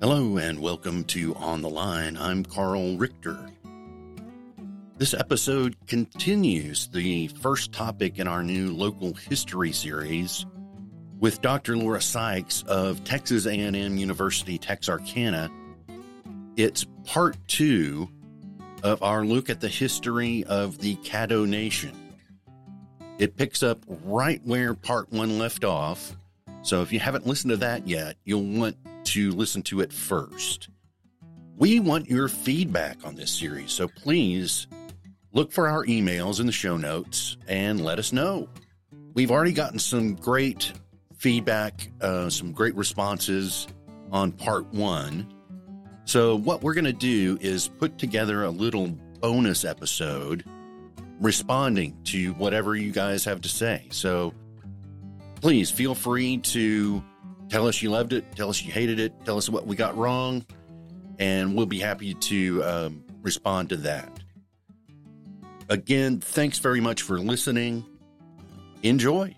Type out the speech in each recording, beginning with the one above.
Hello and welcome to On the Line. I'm Carl Richter. This episode continues the first topic in our new local history series with Dr. Laura Sykes of Texas A&M University Texarkana. It's part 2 of our look at the history of the Caddo Nation. It picks up right where part 1 left off. So if you haven't listened to that yet, you'll want to listen to it first. We want your feedback on this series, so please look for our emails in the show notes and let us know. We've already gotten some great feedback, some great responses on part 1. So what we're going to do is put together a little bonus episode responding to whatever you guys have to say. So please feel free to tell us you loved it, tell us you hated it, tell us what we got wrong, and we'll be happy to respond to that. Again, thanks very much for listening. Enjoy.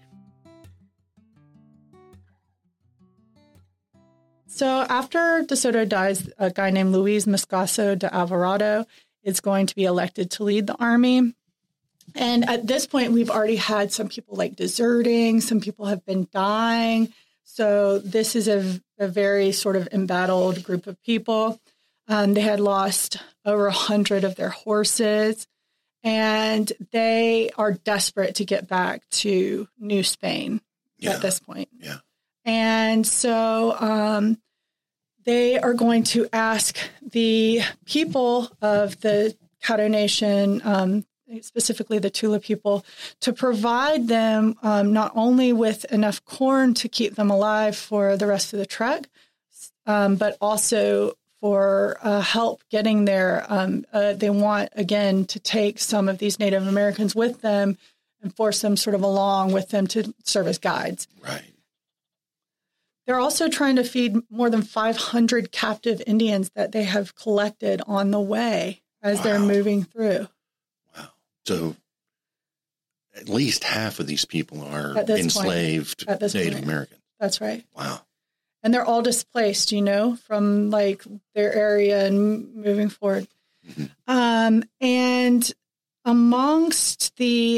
So after DeSoto dies, a guy named Luis Moscoso de Alvarado is going to be elected to lead the army. And at this point, we've already had some people like deserting, some people have been dying. So this is a very sort of embattled group of people. They had lost over 100 of their horses, and they are desperate to get back to New Spain at this point. Yeah. And so they are going to ask the people of the Caddo Nation, specifically the Tula people, to provide them not only with enough corn to keep them alive for the rest of the trek, but also for help getting there. They want, again, to take some of these Native Americans with them and force them sort of along with them to serve as guides. Right. They're also trying to feed more than 500 captive Indians that they have collected on the way as they're moving through. So at least half of these people are enslaved Native Americans. That's right. Wow. And they're all displaced, from like their area and moving forward. Mm-hmm. And amongst these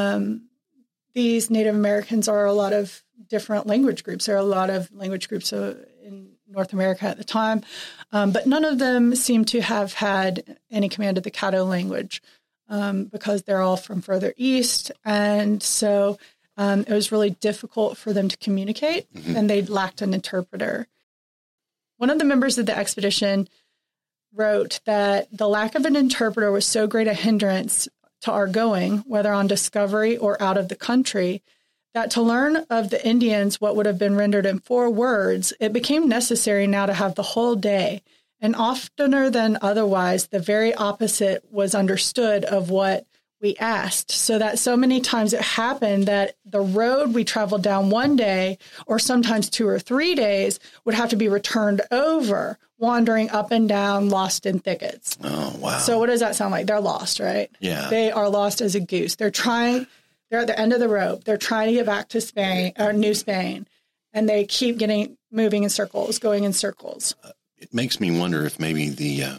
Native Americans are a lot of different language groups. There are a lot of language groups in North America at the time, but none of them seem to have had any command of the Caddo language. Because they're all from further east. And so it was really difficult for them to communicate, and they lacked an interpreter. One of the members of the expedition wrote that the lack of an interpreter was so great a hindrance to our going, whether on discovery or out of the country, that to learn of the Indians what would have been rendered in 4 words, it became necessary now to have the whole day. And oftener than otherwise, the very opposite was understood of what we asked, so that so many times it happened that the road we traveled down one day, or sometimes 2 or 3 days, would have to be returned over, wandering up and down, lost in thickets. Oh, wow. So what does that sound like? They're lost, right? Yeah. They are lost as a goose. They're at the end of the rope. They're trying to get back to Spain, or New Spain, and they keep moving in circles, going in circles. It makes me wonder if maybe the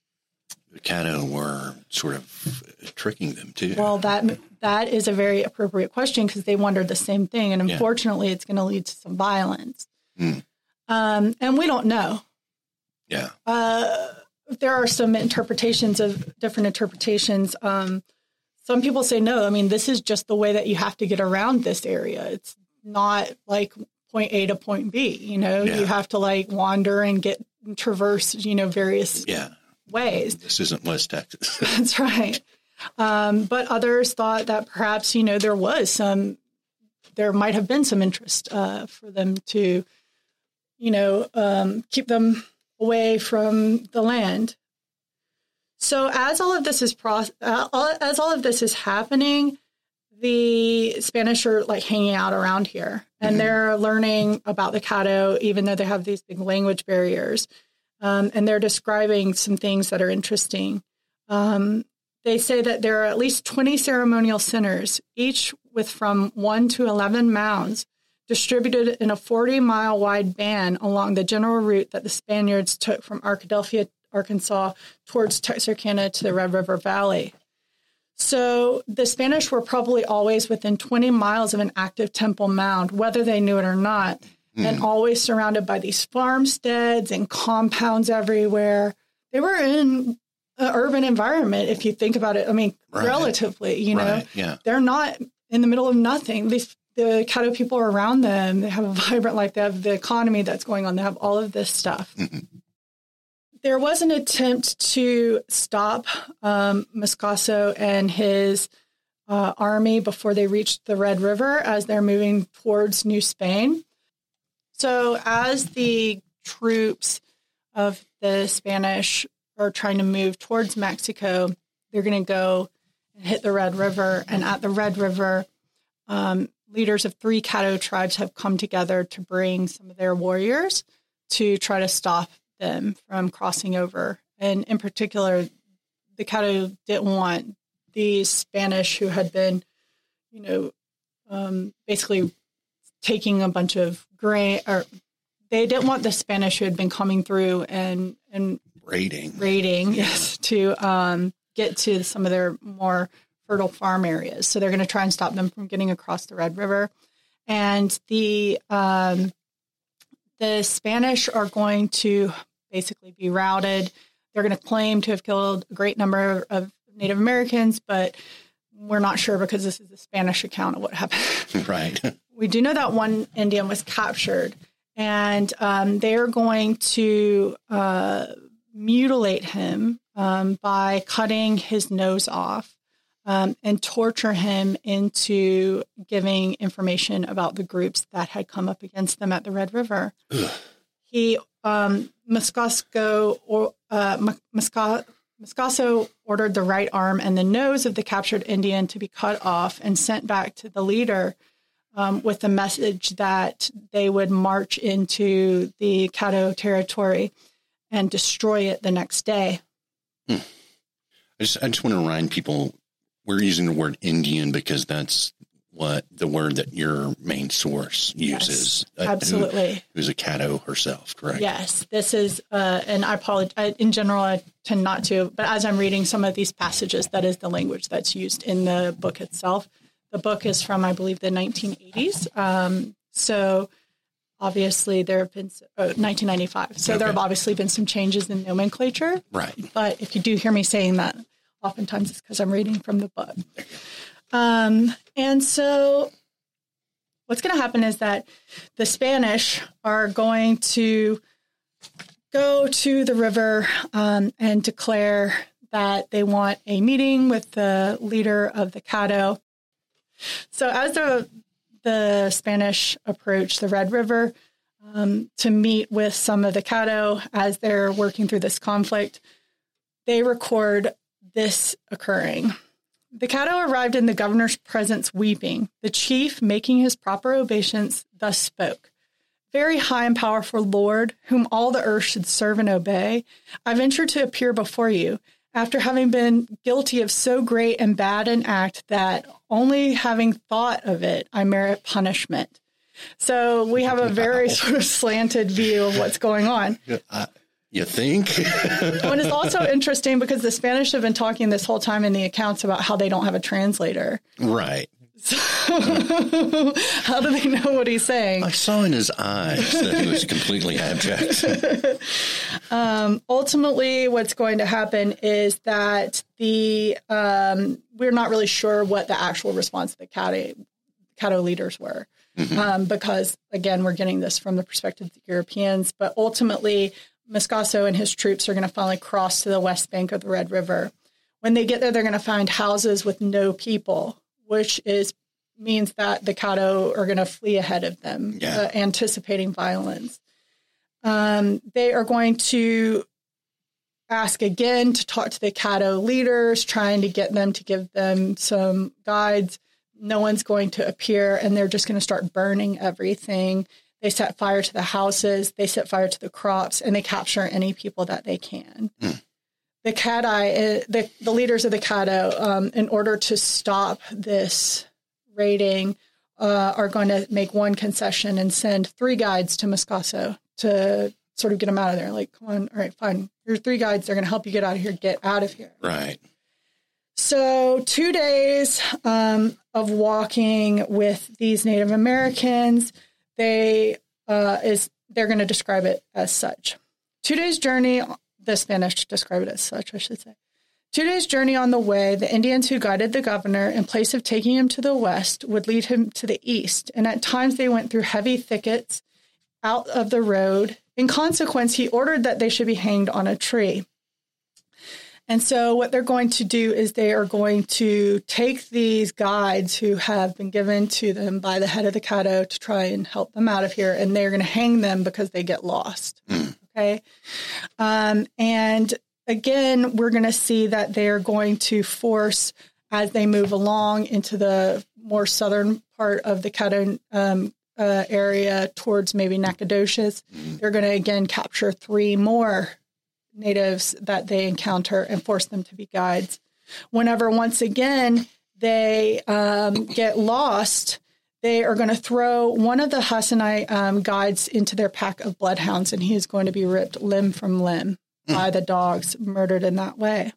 Caddo were sort of tricking them too. Well, that is a very appropriate question, because they wondered the same thing, and unfortunately, it's going to lead to some violence. And we don't know. Yeah. There are some different interpretations. Some people say no. I mean, this is just the way that you have to get around this area. It's not like point A to point B. You have to like wander and traverse, various ways. This isn't West Texas. That's right. But others thought that perhaps, there might have been some interest for them to, keep them away from the land. So as all of this is happening, the Spanish are like hanging out around here, and they're learning about the Caddo, even though they have these big language barriers. And they're describing some things that are interesting. They say that there are at least 20 ceremonial centers, each with from 1 to 11 mounds, distributed in a 40-mile wide band along the general route that the Spaniards took from Arkadelphia, Arkansas, towards Texarkana to the Red River Valley. So the Spanish were probably always within 20 miles of an active Temple Mound, whether they knew it or not, and always surrounded by these farmsteads and compounds everywhere. They were in an urban environment, if you think about it. I mean, relatively, you know, they're not in the middle of nothing. The Caddo people are around them. They have a vibrant life. They have the economy that's going on. They have all of this stuff. There was an attempt to stop Moscoso and his army before they reached the Red River as they're moving towards New Spain. So as the troops of the Spanish are trying to move towards Mexico, they're going to go and hit the Red River. And at the Red River, leaders of 3 Caddo tribes have come together to bring some of their warriors to try to stop them from crossing over. And in particular, the Caddo didn't want the Spanish who had been, you know, basically taking a bunch of grain, or they didn't want the Spanish who had been coming through and raiding, yes, to get to some of their more fertile farm areas. So they're going to try and stop them from getting across the Red River. And the Spanish are going to basically be routed. They're going to claim to have killed a great number of Native Americans, but we're not sure because this is the Spanish account of what happened. Right. We do know that one Indian was captured, and they are going to mutilate him by cutting his nose off and torture him into giving information about the groups that had come up against them at the Red River. Moscoso ordered the right arm and the nose of the captured Indian to be cut off and sent back to the leader with the message that they would march into the Caddo territory and destroy it the next day. I just want to remind people, we're using the word Indian because that's what the word that your main source uses. Yes, absolutely. Who's a Caddo herself, correct? Yes, this is, and I apologize, in general, I tend not to, but as I'm reading some of these passages, that is the language that's used in the book itself. The book is from, I believe, the 1980s. So obviously there have been, 1995. So there have obviously been some changes in nomenclature. Right. But if you do hear me saying that, oftentimes it's because I'm reading from the book. And so what's going to happen is that the Spanish are going to go to the river and declare that they want a meeting with the leader of the Caddo. So as the Spanish approach the Red River to meet with some of the Caddo as they're working through this conflict, they record this occurring. The Caddo arrived in the governor's presence weeping. The chief, making his proper obeisance, thus spoke. Very high and powerful Lord, whom all the earth should serve and obey, I venture to appear before you, after having been guilty of so great and bad an act that only having thought of it, I merit punishment. So we have a very sort of slanted view of what's going on. You think? And it's also interesting because the Spanish have been talking this whole time in the accounts about how they don't have a translator. Right. So how do they know what he's saying? I saw in his eyes that he was completely abject. Ultimately, what's going to happen is that we're not really sure what the actual response of the Caddo leaders were. Because, again, we're getting this from the perspective of the Europeans. But ultimately, Moscoso and his troops are going to finally cross to the west bank of the Red River. When they get there, they're going to find houses with no people, which means that the Caddo are going to flee ahead of them, anticipating violence. They are going to ask again to talk to the Caddo leaders, trying to get them to give them some guides. No one's going to appear, and they're just going to start burning everything. They set fire to the houses, they set fire to the crops, and they capture any people that they can. The Caddo, the leaders of the Caddo, in order to stop this raiding, are going to make one concession and send 3 guides to Moscaso to sort of get them out of there. Like, come on, all right, fine. Your 3 guides, they're going to help you get out of here. Get out of here. Right. So 2 days of walking with these Native Americans, they're going to describe it as such. 2 days journey, the Spanish describe it as such, I should say. 2 days journey on the way, the Indians who guided the governor, in place of taking him to the west, would lead him to the east. And at times they went through heavy thickets out of the road. In consequence, he ordered that they should be hanged on a tree. And so what they're going to do is they are going to take these guides who have been given to them by the head of the Caddo to try and help them out of here, and they're going to hang them because they get lost. Okay. And again, we're going to see that they are going to force, as they move along into the more southern part of the Caddo area towards maybe Nacogdoches, they're going to again capture 3 more natives that they encounter and force them to be guides. Whenever, once again, they get lost, they are going to throw one of the Hassanite guides into their pack of bloodhounds, and he is going to be ripped limb from limb by the dogs, murdered in that way.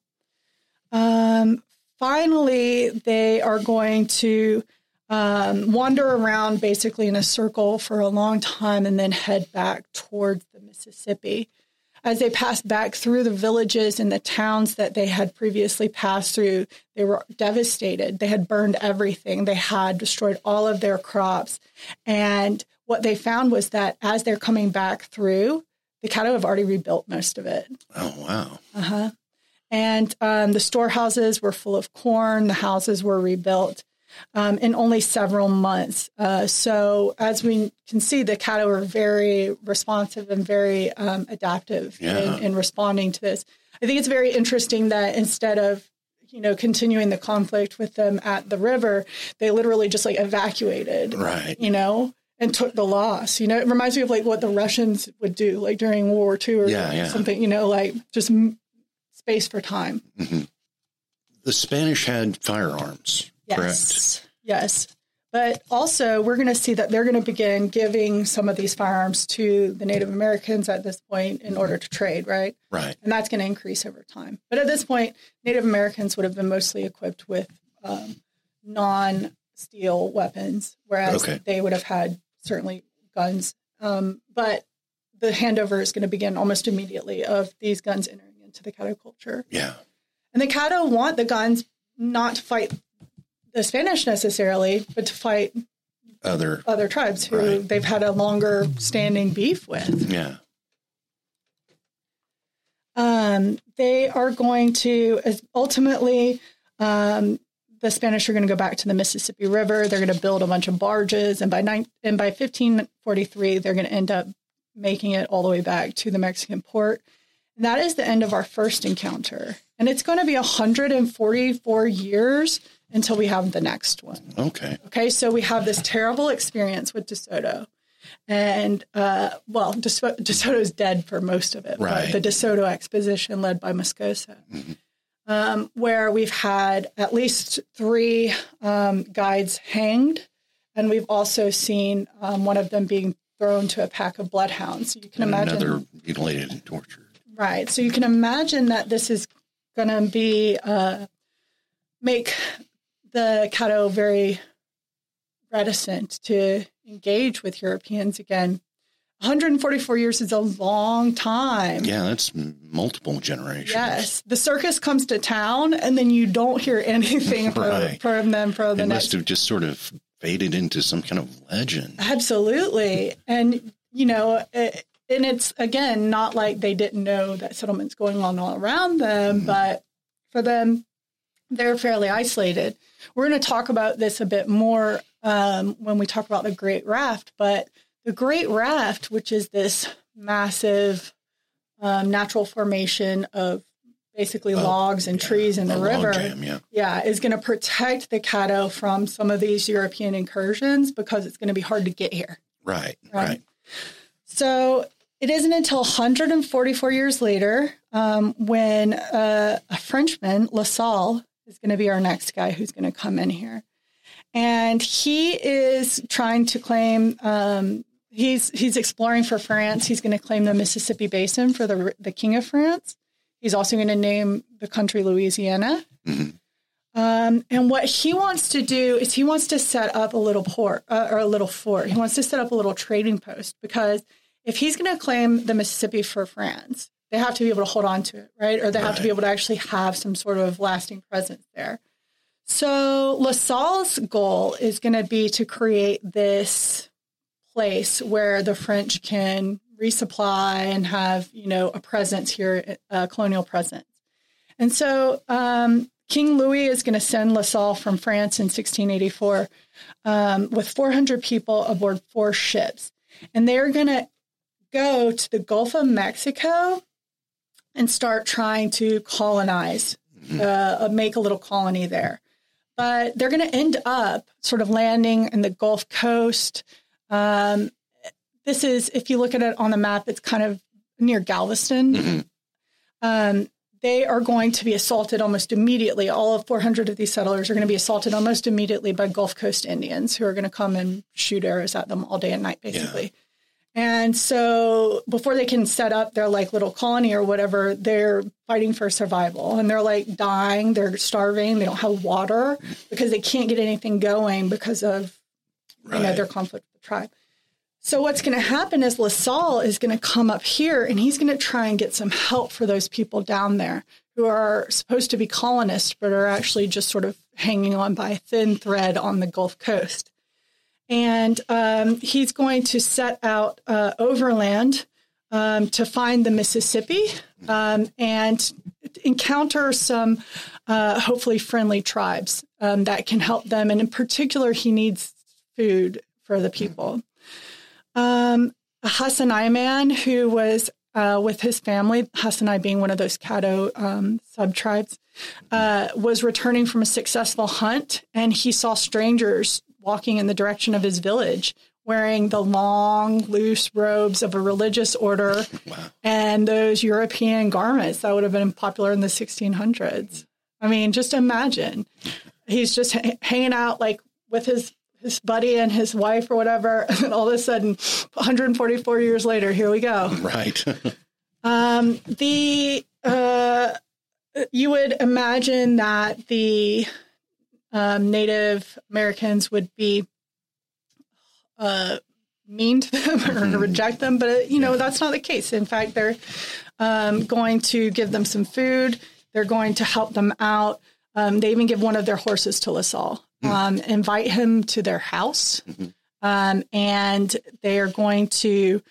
Finally, they are going to wander around basically in a circle for a long time and then head back towards the Mississippi. As they passed back through the villages and the towns that they had previously passed through, they were devastated. They had burned everything. They had destroyed all of their crops. And what they found was that as they're coming back through, the Caddo have already rebuilt most of it. Oh, wow. And the storehouses were full of corn. The houses were rebuilt in only several months. So as we can see, the Caddo are very responsive and very adaptive in responding to this. I think it's very interesting that instead of, continuing the conflict with them at the river, they literally just evacuated, right? And took the loss. It reminds me of what the Russians would do, during World War II or something. Just space for time. Mm-hmm. The Spanish had firearms. Yes. Correct. Yes. But also, we're going to see that they're going to begin giving some of these firearms to the Native Americans at this point in order to trade, right? Right. And that's going to increase over time. But at this point, Native Americans would have been mostly equipped with non-steel weapons, whereas they would have had certainly guns. But the handover is going to begin almost immediately of these guns entering into the Caddo culture. Yeah. And the Caddo want the guns not to fight the Spanish necessarily, but to fight other tribes who they've had a longer standing beef with. Yeah. They are going to ultimately, the Spanish are going to go back to the Mississippi River. They're going to build a bunch of barges. And by 1543, they're going to end up making it all the way back to the Mexican port. And that is the end of our first encounter. And it's going to be 144 years until we have the next one. Okay. So we have this terrible experience with DeSoto. And, DeSoto is dead for most of it. Right. The DeSoto expedition led by Moscoso, where we've had at least 3 guides hanged. And we've also seen one of them being thrown to a pack of bloodhounds. You can imagine. Another mutilated and tortured. Right. So you can imagine that this is going to be make the Caddo very reticent to engage with Europeans again. 144 years is a long time. Yeah, that's multiple generations. Yes. The circus comes to town, and then you don't hear anything from them for the next. It must have just sort of faded into some kind of legend. Absolutely. And, and it's, again, not like they didn't know that settlement's going on all around them, but for them, they're fairly isolated. We're going to talk about this a bit more when we talk about the Great Raft, but the Great Raft, which is this massive natural formation of basically logs and trees in the river, is going to protect the Caddo from some of these European incursions because it's going to be hard to get here. Right. So it isn't until 144 years later when a Frenchman, La Salle, is going to be our next guy who's going to come in here. And he is trying to claim, he's exploring for France. He's going to claim the Mississippi Basin for the King of France. He's also going to name the country Louisiana. Mm-hmm. And what he wants to do is he wants to set up a little port or a little fort. He wants to set up a little trading post, because if he's going to claim the Mississippi for France, they have to be able to hold on to it, right? Or they have to be able to actually have some sort of lasting presence there. So La Salle's goal is going to be to create this place where the French can resupply and have, a presence here, a colonial presence. And so King Louis is going to send La Salle from France in 1684 with 400 people aboard 4 ships. And they're going to go to the Gulf of Mexico and start trying to colonize, make a little colony there. But they're going to end up sort of landing in the Gulf Coast. This is, if you look at it on the map, it's kind of near Galveston. Mm-hmm. They are going to be assaulted almost immediately. All of 400 of these settlers are going to be assaulted almost immediately by Gulf Coast Indians, who are going to come and shoot arrows at them all day and night, basically. Yeah. And so before they can set up their little colony or whatever, they're fighting for survival, and they're dying. They're starving. They don't have water because they can't get anything going because of their conflict with the tribe. So what's going to happen is La Salle is going to come up here, and he's going to try and get some help for those people down there who are supposed to be colonists, but are actually just sort of hanging on by a thin thread on the Gulf Coast. And he's going to set out overland to find the Mississippi and encounter some hopefully friendly tribes that can help them. And in particular, he needs food for the people. A Hasinai man who was with his family, Hasinai being one of those Caddo sub-tribes, was returning from a successful hunt, and he saw strangers walking in the direction of his village, wearing the long, loose robes of a religious order and those European garments that would have been popular in the 1600s. I mean, just imagine. He's just hanging out with his buddy and his wife or whatever, and all of a sudden, 144 years later, here we go. Right. You would imagine that the Native Americans would be mean to them or reject them, but that's not the case. In fact, they're going to give them some food. They're going to help them out. They even give one of their horses to La Salle, invite him to their house, and they are going to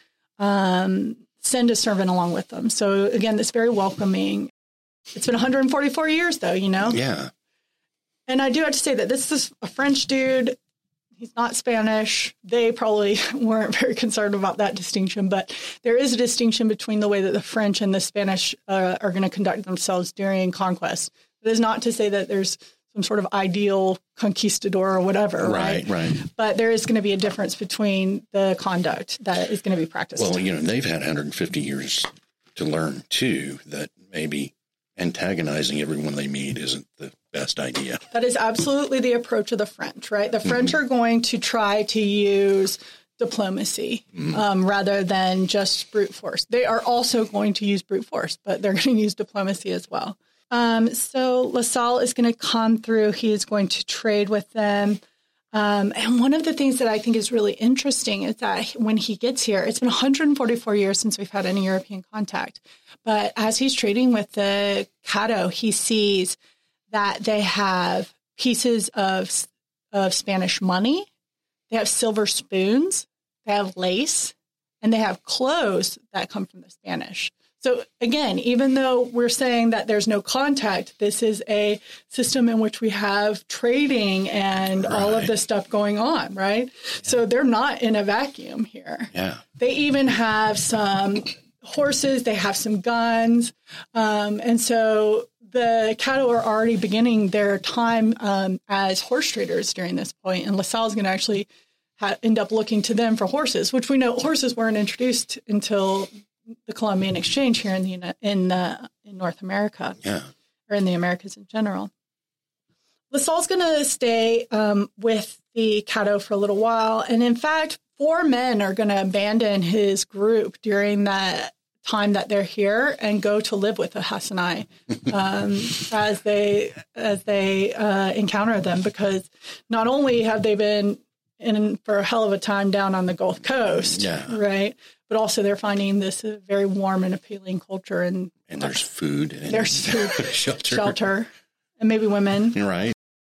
send a servant along with them. So again, it's very welcoming. It's been 144 years, though. Yeah. And I do have to say that this is a French dude. He's not Spanish. They probably weren't very concerned about that distinction, but there is a distinction between the way that the French and the Spanish are going to conduct themselves during conquest. It is not to say that there's some sort of ideal conquistador or whatever, right? Right. But there is going to be a difference between the conduct that is going to be practiced. Well, they've had 150 years to learn, too, that maybe antagonizing everyone they meet isn't the best idea. That is absolutely the approach of the French, right? The French are going to try to use diplomacy rather than just brute force. They are also going to use brute force, but they're going to use diplomacy as well. So La Salle is going to come through. He is going to trade with them. And one of the things that I think is really interesting is that when he gets here, it's been 144 years since we've had any European contact. But as he's trading with the Caddo, he sees that they have pieces of Spanish money, they have silver spoons, they have lace, and they have clothes that come from the Spanish. So again, even though we're saying that there's no contact, this is a system in which we have trading and all of this stuff going on, right? Yeah. So they're not in a vacuum here. Yeah. They even have some horses, they have some guns. And so the Caddo are already beginning their time as horse traders during this point, and La Salle is going to actually end up looking to them for horses, which we know horses weren't introduced until the Columbian Exchange here in North America, or in the Americas in general. LaSalle's going to stay with the Caddo for a little while. And in fact, 4 men are going to abandon his group during that time that they're here and go to live with the Hasinai as they encounter them, because not only have they been in for a hell of a time down on the Gulf Coast, right, but also they're finding this a very warm and appealing culture, and there's food, and shelter, and maybe women, right?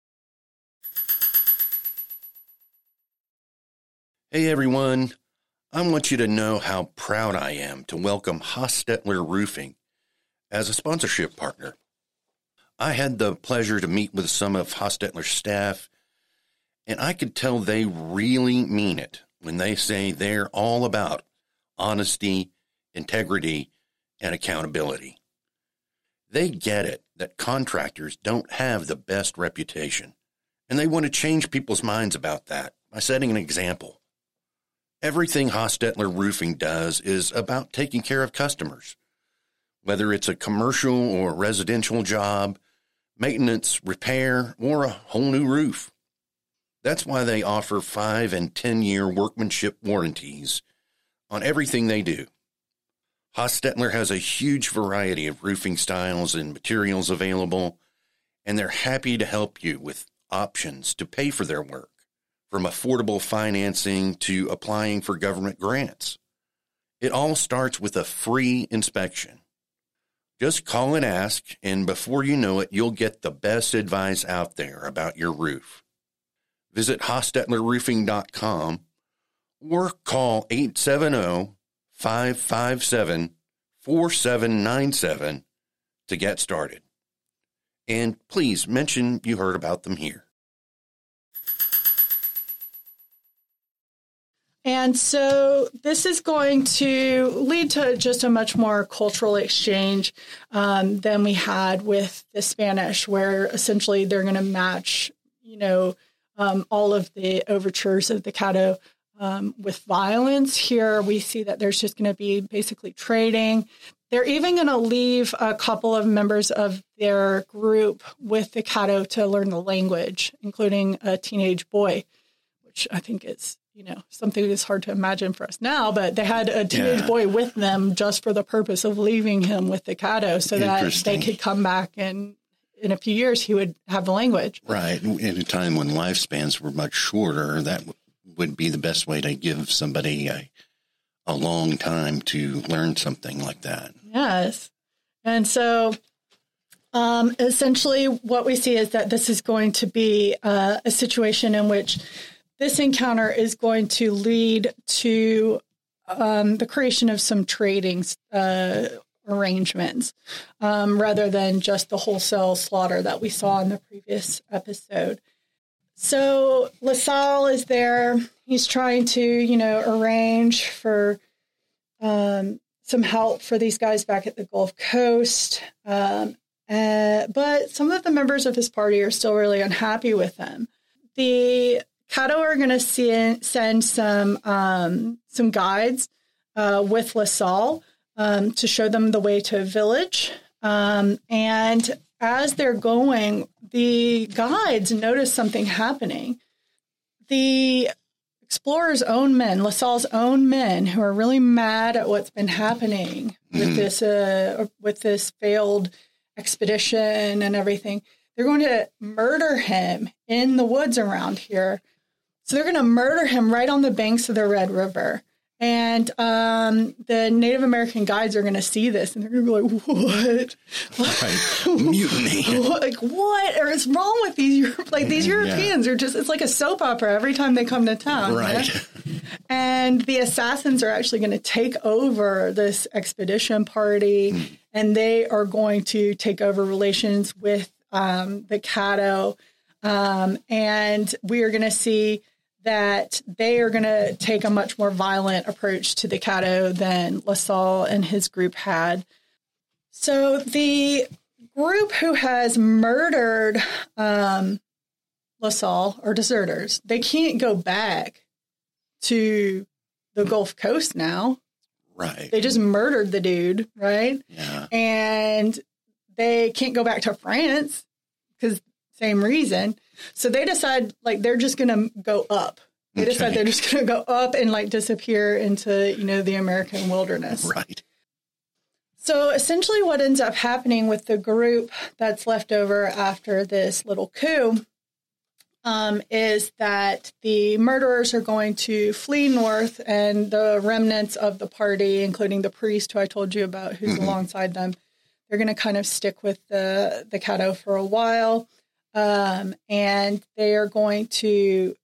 Hey everyone. I want you to know how proud I am to welcome Hostetler Roofing as a sponsorship partner. I had the pleasure to meet with some of Hostetler's staff, and I could tell they really mean it when they say they're all about honesty, integrity, and accountability. They get it that contractors don't have the best reputation, and they want to change people's minds about that by setting an example. Everything Hostetler Roofing does is about taking care of customers, whether it's a commercial or residential job, maintenance, repair, or a whole new roof. That's why they offer 5- and 10-year workmanship warranties on everything they do. Hostetler has a huge variety of roofing styles and materials available, and they're happy to help you with options to pay for their work, from affordable financing to applying for government grants. It all starts with a free inspection. Just call and ask, and before you know it, you'll get the best advice out there about your roof. Visit HostetlerRoofing.com or call 870-557-4797 to get started. And please mention you heard about them here. And so this is going to lead to just a much more cultural exchange than we had with the Spanish, where essentially they're going to match, all of the overtures of the Caddo with violence. Here we see that there's just going to be basically trading. They're even going to leave a couple of members of their group with the Caddo to learn the language, including a teenage boy, which I think is something that's hard to imagine for us now, but they had a teenage boy with them just for the purpose of leaving him with the Caddo so that they could come back, and in a few years he would have the language. Right. At a time when lifespans were much shorter, that would be the best way to give somebody a long time to learn something like that. Yes. And so essentially what we see is that this is going to be a situation in which this encounter is going to lead to the creation of some trading arrangements rather than just the wholesale slaughter that we saw in the previous episode. So LaSalle is there. He's trying to, arrange for some help for these guys back at the Gulf Coast. But some of the members of his party are still really unhappy with him. The Caddo are going to send some guides with LaSalle to show them the way to a village. And as they're going, the guides notice something happening. The explorers' own men, LaSalle's own men, who are really mad at what's been happening with this failed expedition and everything, they're going to murder him in the woods around here. So they're going to murder him right on the banks of the Red River. And the Native American guides are going to see this, and they're going to be like, what? Right. Mutiny. What is wrong with these? These Europeans are just, it's like a soap opera every time they come to town. Right. And the assassins are actually going to take over this expedition party, and they are going to take over relations with the Caddo. And we are going to see that they are going to take a much more violent approach to the Caddo than LaSalle and his group had. So the group who has murdered LaSalle are deserters. They can't go back to the Gulf Coast now. Right. They just murdered the dude, right? Yeah. And they can't go back to France because same reason. So they decide like they're just going to go up. They decide they're just going to go up and like disappear into, the American wilderness. Right. So essentially what ends up happening with the group that's left over after this little coup is that the murderers are going to flee north, and the remnants of the party, including the priest who I told you about who's alongside them, they're going to kind of stick with the Caddo for a while. And they are going to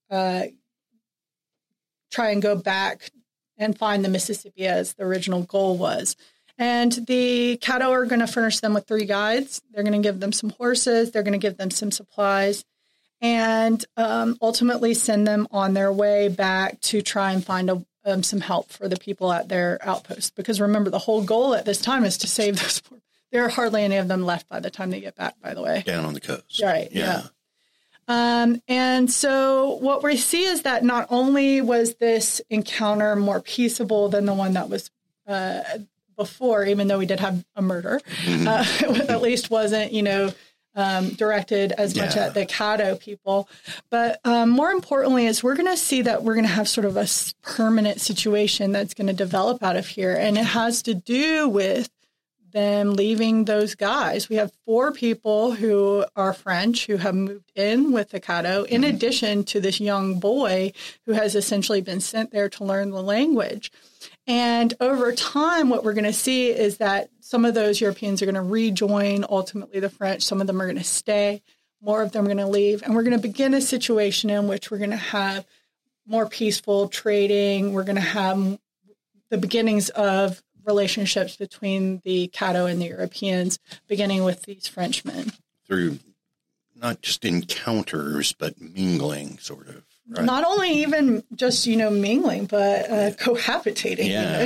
try and go back and find the Mississippi as the original goal was. And the Caddo are going to furnish them with 3 guides. They're going to give them some horses. They're going to give them some supplies, and ultimately send them on their way back to try and find some help for the people at their outpost. Because remember, the whole goal at this time is to save those poor. There are hardly any of them left by the time they get back, by the way. Down on the coast. Right, yeah. And so what we see is that not only was this encounter more peaceable than the one that was before, even though we did have a murder, it at least wasn't, directed as much at the Caddo people. But more importantly is we're going to see that we're going to have sort of a permanent situation that's going to develop out of here. And it has to do with them leaving those guys. We have 4 people who are French who have moved in with the Caddo, in addition to this young boy who has essentially been sent there to learn the language. And over time, what we're going to see is that some of those Europeans are going to rejoin, ultimately, the French. Some of them are going to stay. More of them are going to leave. And we're going to begin a situation in which we're going to have more peaceful trading. We're going to have the beginnings of relationships between the Caddo and the Europeans, beginning with these Frenchmen. Through not just encounters, but mingling, sort of. Right. Not only even just, mingling, but cohabitating.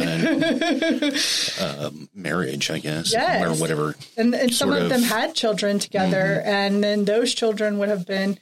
Yeah. Marriage, I guess. Yes. Or whatever. And some of them had children together, and then those children would have been,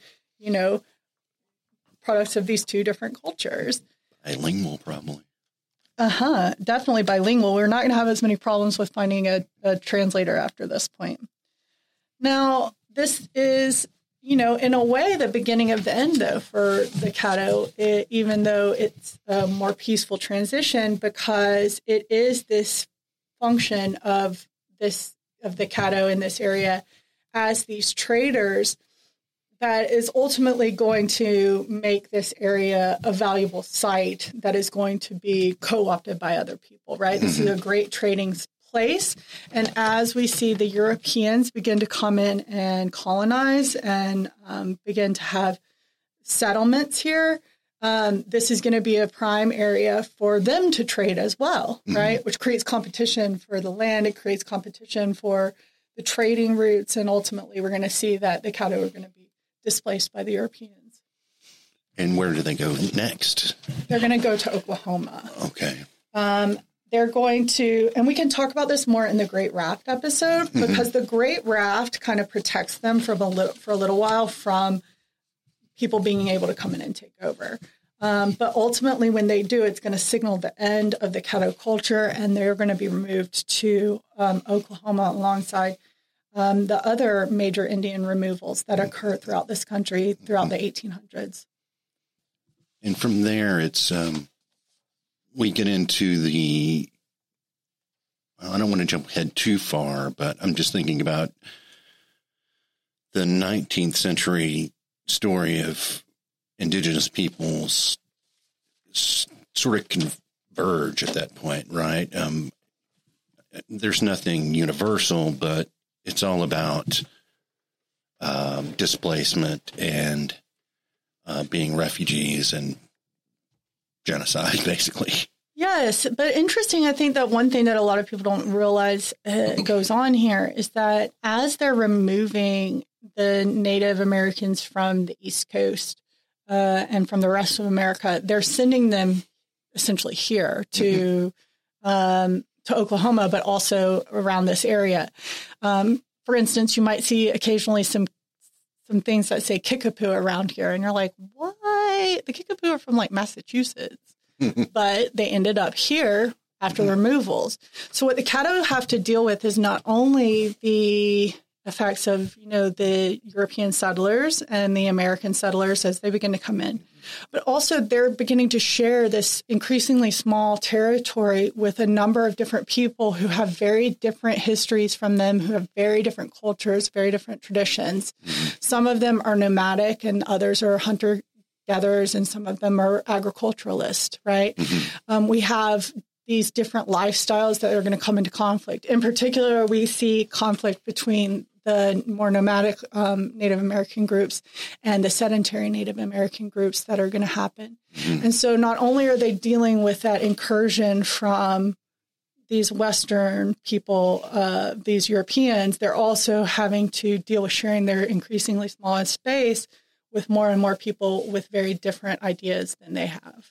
products of these 2 different cultures. Bilingual, probably. Definitely bilingual. We're not going to have as many problems with finding a translator after this point. Now, this is, in a way, the beginning of the end, though, for the Caddo, even though it's a more peaceful transition, because it is this function of the Caddo in this area as these traders that is ultimately going to make this area a valuable site that is going to be co-opted by other people, right? This is a great trading place. And as we see the Europeans begin to come in and colonize and begin to have settlements here, this is going to be a prime area for them to trade as well, right? Which creates competition for the land. It creates competition for the trading routes. And ultimately, we're going to see that the Caddo are going to be displaced by the Europeans. And where do they go next? They're going to go to Oklahoma. Okay. They're going to, and we can talk about this more in the Great Raft episode, because the Great Raft kind of protects them for a little while from people being able to come in and take over. But ultimately, when they do, it's going to signal the end of the Caddo culture, and they're going to be removed to Oklahoma alongside the other major Indian removals that occur throughout this country throughout the 1800s. And from there, it's we get into the, I don't want to jump ahead too far, but I'm just thinking about the 19th century story of indigenous peoples sort of converge at that point, right? There's nothing universal, but it's all about displacement and being refugees and genocide, basically. Yes, but interesting, I think that one thing that a lot of people don't realize goes on here is that as they're removing the Native Americans from the East Coast and from the rest of America, they're sending them essentially here to Oklahoma, but also around this area. For instance, you might see occasionally some things that say Kickapoo around here, and you're like, why? The Kickapoo are from like Massachusetts, but they ended up here after removals. So what the Caddo have to deal with is not only the effects of, the European settlers and the American settlers as they begin to come in. But also they're beginning to share this increasingly small territory with a number of different people who have very different histories from them, who have very different cultures, very different traditions. Some of them are nomadic and others are hunter-gatherers, and some of them are agriculturalists, right? We have these different lifestyles that are going to come into conflict. In particular, we see conflict between the more nomadic Native American groups and the sedentary Native American groups that are going to happen. And so not only are they dealing with that incursion from these Western people, these Europeans, they're also having to deal with sharing their increasingly small space with more and more people with very different ideas than they have.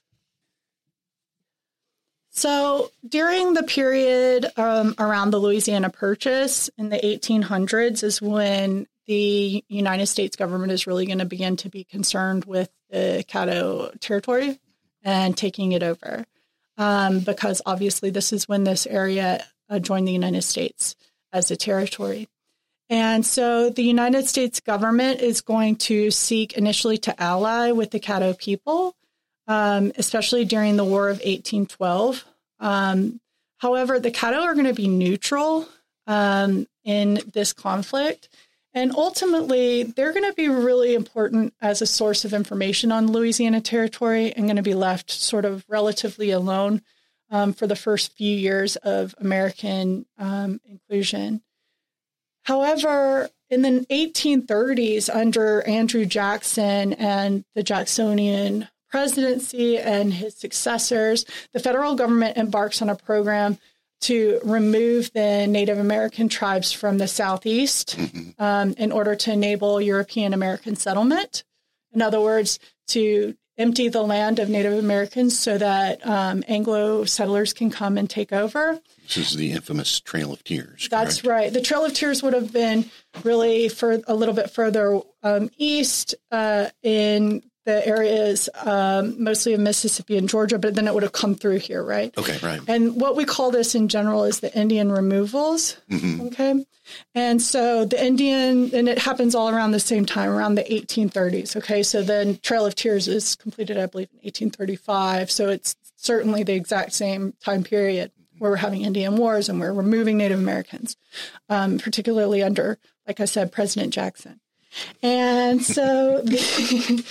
So during the period around the Louisiana Purchase in the 1800s is when the United States government is really going to begin to be concerned with the Caddo territory and taking it over, because obviously this is when this area joined the United States as a territory. And so the United States government is going to seek initially to ally with the Caddo people, especially during the War of 1812. However, the Caddo are going to be neutral in this conflict. And ultimately, they're going to be really important as a source of information on Louisiana territory and going to be left sort of relatively alone for the first few years of American inclusion. However, in the 1830s, under Andrew Jackson and the Jacksonian presidency and his successors, the federal government embarks on a program to remove the Native American tribes from the Southeast in order to enable European American settlement. In other words, to empty the land of Native Americans so that Anglo settlers can come and take over. This is the infamous Trail of Tears. That's correct? right. The Trail of Tears would have been really for a little bit further east in the areas mostly of Mississippi and Georgia, but then it would have come through here, right? Okay, right. And what we call this in general is the Indian removals, okay? And so the Indian, and it happens all around the same time, around the 1830s, okay? So then Trail of Tears is completed, I believe, in 1835. So it's certainly the exact same time period where we're having Indian wars and we're removing Native Americans, particularly under, like I said, President Jackson. And so the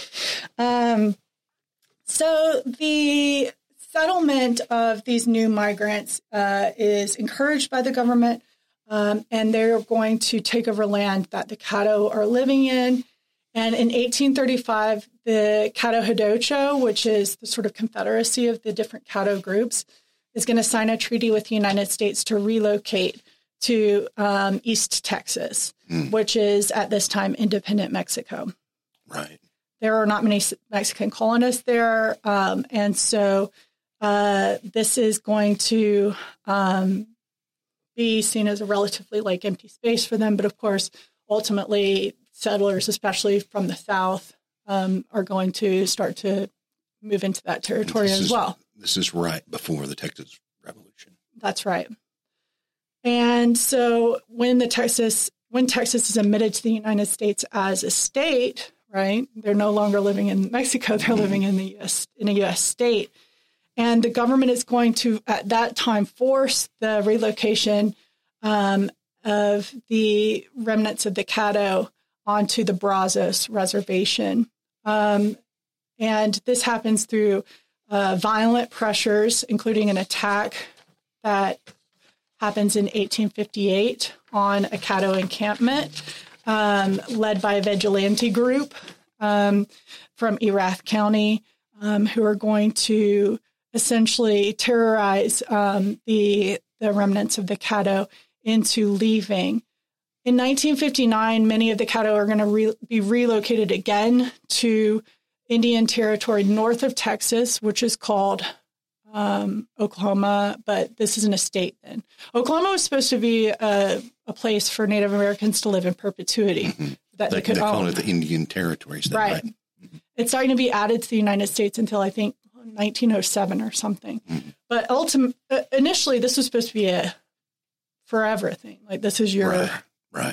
settlement of these new migrants is encouraged by the government, and they're going to take over land that the Caddo are living in. And in 1835, the Caddo-Hidocho, which is the sort of confederacy of the different Caddo groups, is going to sign a treaty with the United States to relocate to East Texas, which is at this time independent Mexico. Right. There are not many Mexican colonists there. And so this is going to be seen as a relatively empty space for them. But of course, ultimately, settlers, especially from the South, are going to start to move into that territory as well. This is right before the Texas Revolution. That's right. And so when Texas is admitted to the United States as a state, right, they're no longer living in Mexico, they're living in a U.S. state. And the government is going to, at that time, force the relocation of the remnants of the Caddo onto the Brazos Reservation. And this happens through violent pressures, including an attack that happens in 1858 on a Caddo encampment led by a vigilante group from Erath County who are going to essentially terrorize the remnants of the Caddo into leaving. In 1959, many of the Caddo are going to be relocated again to Indian Territory north of Texas, which is called Oklahoma, but this isn't a state then. Oklahoma was supposed to be a place for Native Americans to live in perpetuity. That they could own. They call it the Indian Territories. Then, right. It's starting to be added to the United States until I think 1907 or something. But initially, this was supposed to be a forever thing. This is your... Right.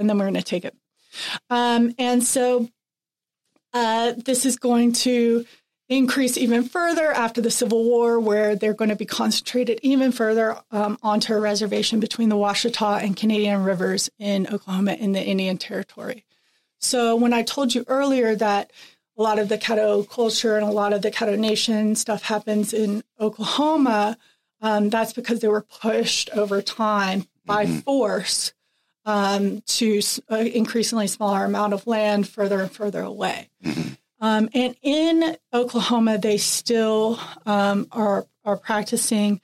and then we're going to take it. And so this is going to increase even further after the Civil War, where they're going to be concentrated even further onto a reservation between the Washita and Canadian rivers in Oklahoma in the Indian Territory. So when I told you earlier that a lot of the Caddo culture and a lot of the Caddo Nation stuff happens in Oklahoma, that's because they were pushed over time by force to an increasingly smaller amount of land further and further away. And in Oklahoma, they still are practicing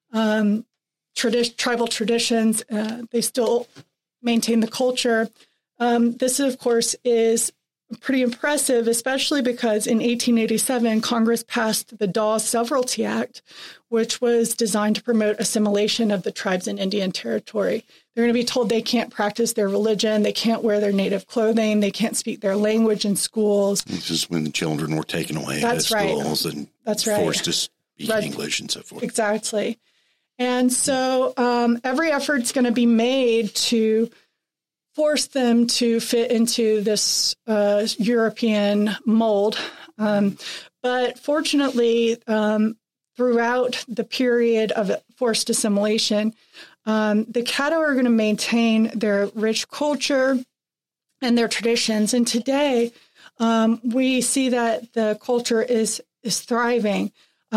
tribal traditions. They still maintain the culture. This, of course, is pretty impressive, especially because in 1887, Congress passed the Dawes Severalty Act, which was designed to promote assimilation of the tribes in Indian Territory. They're going to be told they can't practice their religion, they can't wear their native clothing, they can't speak their language in schools. This is when the children were taken away out of schools and forced to speak English and so forth. Exactly. And so every effort's going to be made to force them to fit into this European mold. But fortunately, throughout the period of forced assimilation, the Caddo are going to maintain their rich culture and their traditions. And today, we see that the culture is thriving.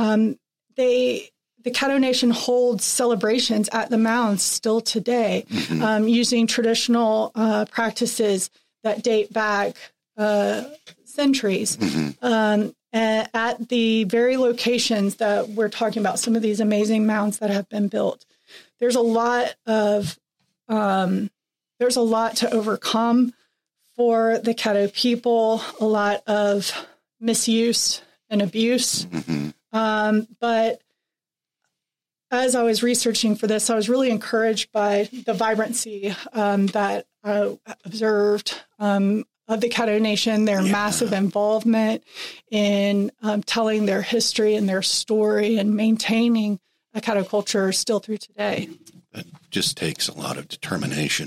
The Caddo Nation holds celebrations at the mounds still today, using traditional practices that date back centuries. At the very locations that we're talking about, some of these amazing mounds that have been built, there's a lot to overcome for the Caddo people, a lot of misuse and abuse. But as I was researching for this, I was really encouraged by the vibrancy that I observed of the Caddo Nation, their massive involvement in telling their history and their story and maintaining a Caddo culture still through today. That just takes a lot of determination.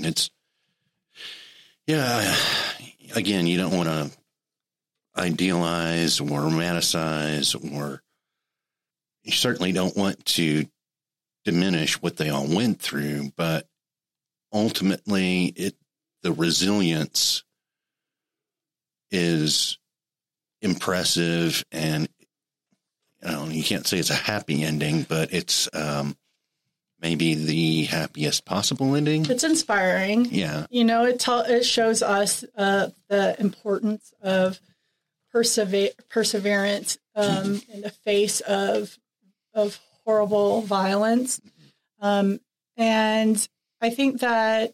Again, you don't want to idealize or romanticize, or you certainly don't want to diminish what they all went through, but ultimately the resilience is impressive, and you can't say it's a happy ending, but it's maybe the happiest possible ending. It's inspiring. Yeah. It shows us the importance of perseverance in the face of horrible violence. And I think that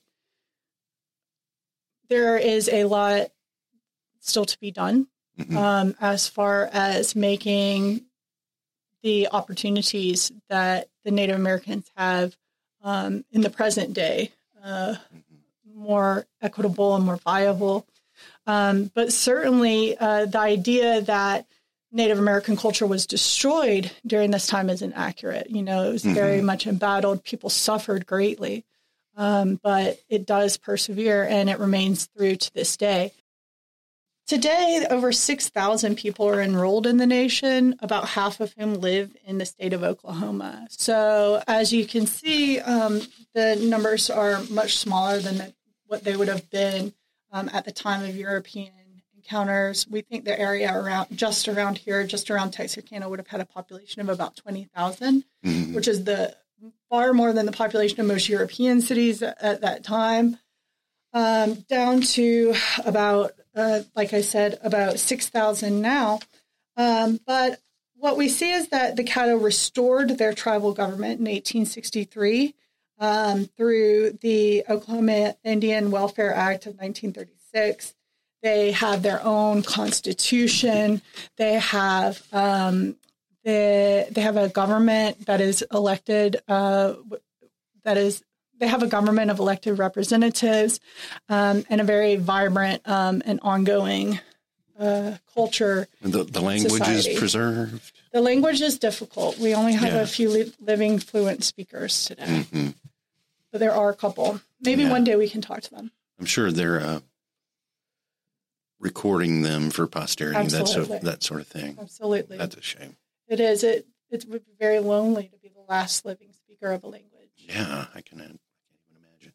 there is a lot still to be done as far as making the opportunities that the Native Americans have in the present day more equitable and more viable. But certainly the idea that Native American culture was destroyed during this time is inaccurate. It was very much embattled. People suffered greatly, but it does persevere, and it remains through to this day. Today, over 6,000 people are enrolled in the nation, about half of whom live in the state of Oklahoma. So as you can see, the numbers are much smaller than what they would have been at the time of European encounters. We think the area just around Texarkana would have had a population of about 20,000, which is far more than the population of most European cities at that time, down to about, like I said, about 6,000 now. But what we see is that the Caddo restored their tribal government in 1863 through the Oklahoma Indian Welfare Act of 1936. They have their own constitution. They have they have a government that is elected. They have a government of elected representatives and a very vibrant and ongoing culture. And the language society is preserved? The language is difficult. We only have a few living fluent speakers today. But there are a couple. Maybe one day we can talk to them. I'm sure they're recording them for posterity, that sort of thing. Absolutely. That's a shame. It is. It would be very lonely to be the last living speaker of a language. Yeah, I can't even imagine.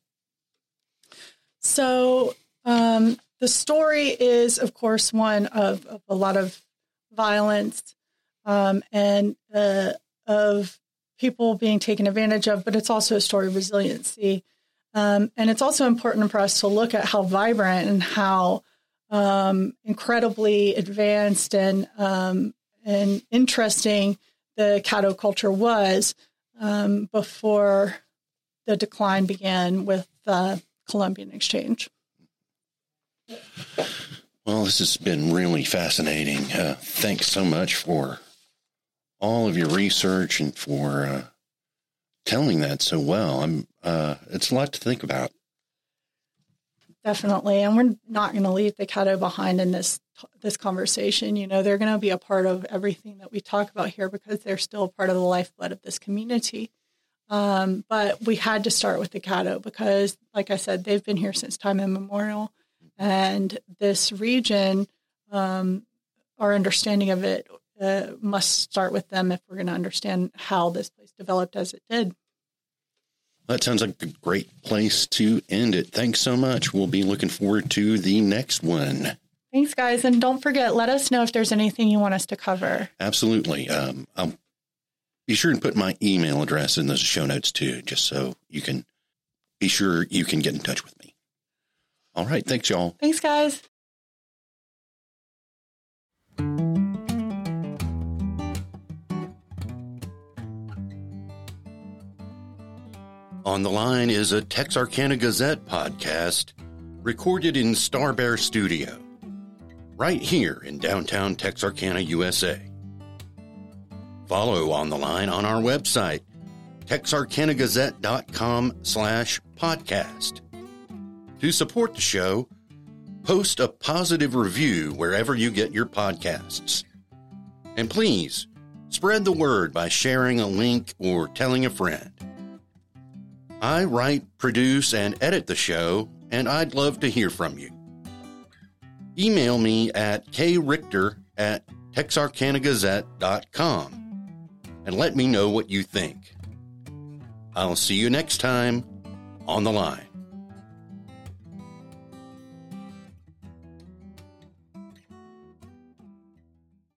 So the story is, of course, one of a lot of violence and of people being taken advantage of, but it's also a story of resiliency. And it's also important for us to look at how vibrant and how incredibly advanced and interesting the Caddo culture was before the decline began with the Columbian Exchange. Well, this has been really fascinating. Thanks so much for all of your research and for telling that so well. It's a lot to think about. Definitely. And we're not going to leave the Caddo behind in this conversation. You know, they're going to be a part of everything that we talk about here because they're still part of the lifeblood of this community. But we had to start with the Caddo because, like I said, they've been here since time immemorial. And this region, our understanding of it must start with them if we're going to understand how this place developed as it did. That sounds like a great place to end it. Thanks so much. We'll be looking forward to the next one. Thanks, guys. And don't forget, let us know if there's anything you want us to cover. Absolutely. I'll be sure and put my email address in the show notes, too, just so you can be sure you can get in touch with me. All right. Thanks, y'all. Thanks, guys. On the Line is a Texarkana Gazette podcast recorded in Star Bear Studio, right here in downtown Texarkana, USA. Follow On the Line on our website, texarkanagazette.com/podcast. To support the show, post a positive review wherever you get your podcasts. And please, spread the word by sharing a link or telling a friend. I write, produce, and edit the show, and I'd love to hear from you. Email me at krichter@texarkanagazette.com and let me know what you think. I'll see you next time on the Line.